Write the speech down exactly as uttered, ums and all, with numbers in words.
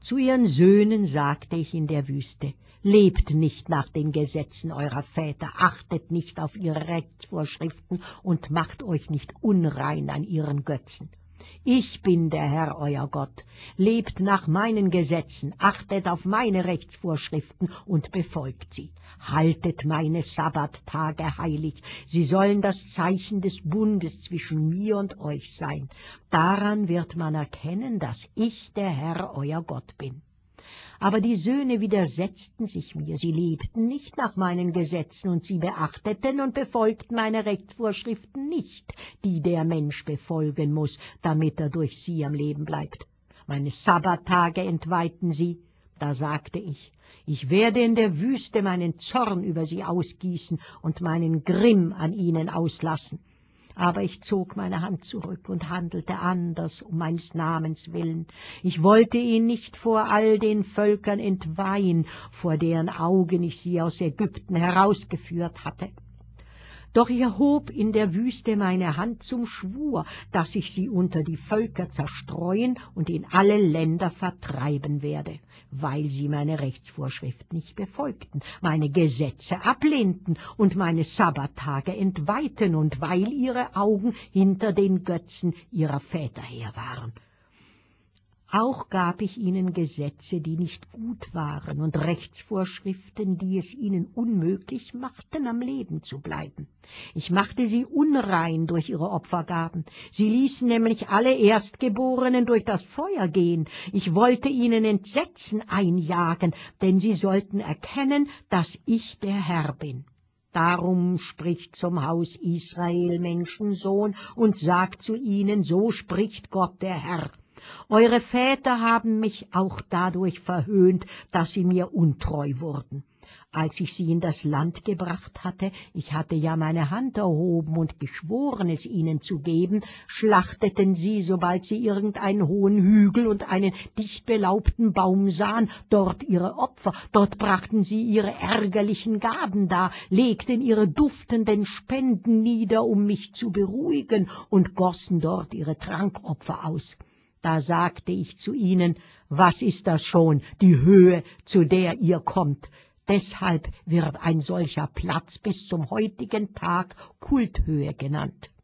Zu ihren Söhnen sagte ich in der Wüste: Lebt nicht nach den Gesetzen eurer Väter, achtet nicht auf ihre Rechtsvorschriften und macht euch nicht unrein an ihren Götzen. Ich bin der Herr, euer Gott. Lebt nach meinen Gesetzen, achtet auf meine Rechtsvorschriften und befolgt sie. Haltet meine Sabbattage heilig. Sie sollen das Zeichen des Bundes zwischen mir und euch sein. Daran wird man erkennen, dass ich der Herr, euer Gott bin. Aber die Söhne widersetzten sich mir, sie lebten nicht nach meinen Gesetzen, und sie beachteten und befolgten meine Rechtsvorschriften nicht, die der Mensch befolgen muß, damit er durch sie am Leben bleibt. Meine Sabbattage entweihten sie. Da sagte ich: Ich werde in der Wüste meinen Zorn über sie ausgießen und meinen Grimm an ihnen auslassen. Aber ich zog meine Hand zurück und handelte anders um meines Namens willen. Ich wollte ihn nicht vor all den Völkern entweihen, vor deren Augen ich sie aus Ägypten herausgeführt hatte. Doch ich erhob in der Wüste meine Hand zum Schwur, dass ich sie unter die Völker zerstreuen und in alle Länder vertreiben werde, weil sie meine Rechtsvorschrift nicht befolgten, meine Gesetze ablehnten und meine Sabbattage entweihten und weil ihre Augen hinter den Götzen ihrer Väter her waren. Auch gab ich ihnen Gesetze, die nicht gut waren, und Rechtsvorschriften, die es ihnen unmöglich machten, am Leben zu bleiben. Ich machte sie unrein durch ihre Opfergaben. Sie ließen nämlich alle Erstgeborenen durch das Feuer gehen. Ich wollte ihnen Entsetzen einjagen, denn sie sollten erkennen, dass ich der Herr bin. Darum spricht zum Haus Israel, Menschensohn, und sagt zu ihnen: So spricht Gott der Herr. Eure Väter haben mich auch dadurch verhöhnt, dass sie mir untreu wurden. Als ich sie in das Land gebracht hatte, ich hatte ja meine Hand erhoben und geschworen, es ihnen zu geben, schlachteten sie, sobald sie irgendeinen hohen Hügel und einen dicht belaubten Baum sahen, dort ihre Opfer, dort brachten sie ihre ärgerlichen Gaben dar, legten ihre duftenden Spenden nieder, um mich zu beruhigen, und gossen dort ihre Trankopfer aus. Da sagte ich zu ihnen: Was ist das schon, die Höhe, zu der ihr kommt? Deshalb wird ein solcher Platz bis zum heutigen Tag Kulthöhe genannt.